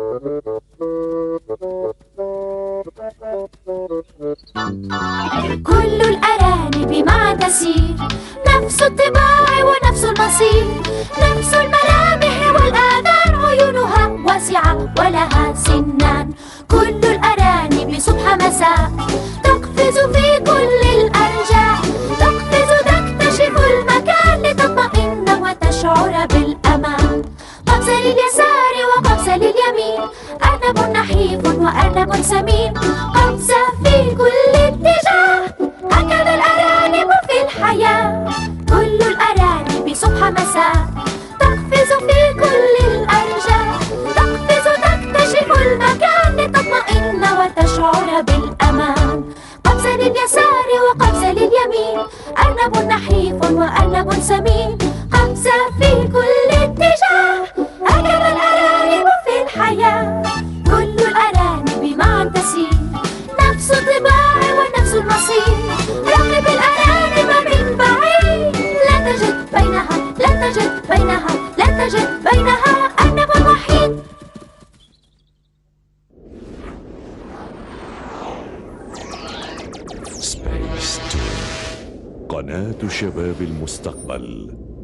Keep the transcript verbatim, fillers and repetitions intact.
كل الأرانب معا تسير، نفس الطباع ونفس المصير، نفس الملامح والآذان، عيونها واسعة ولها سنان. كل الأرانب صبح مساء تقفز في كل الأرجاء، تقفز تكتشف المكان لتطمئن وتشعر بالأمان. قفزة لليسار وقفزة لليمين، أرنب نحيف وأرنب سمين، قفزة في كل اتجاه. هكذا الأرانب في الحياة. كل الأرانب صبح مساء تقفز في كل الأرجاء، تقفز تكتشف المكان لتطمئن وتشعر بالأمان. قفزة لليسار وقفزة لليمين، أرنب نحيف وأرنب سمين، قفزة في كل اتجاه. هكذا الأرانب في الحياة. كل الأرانب معا تسير، نفس الطباع ونفس المصير. راقب الأرانب من بعيد، لا تجد بينها لا تجد بينها لا تجد بينها أرنب وحيد. سبيس تون، قناة شباب المستقبل.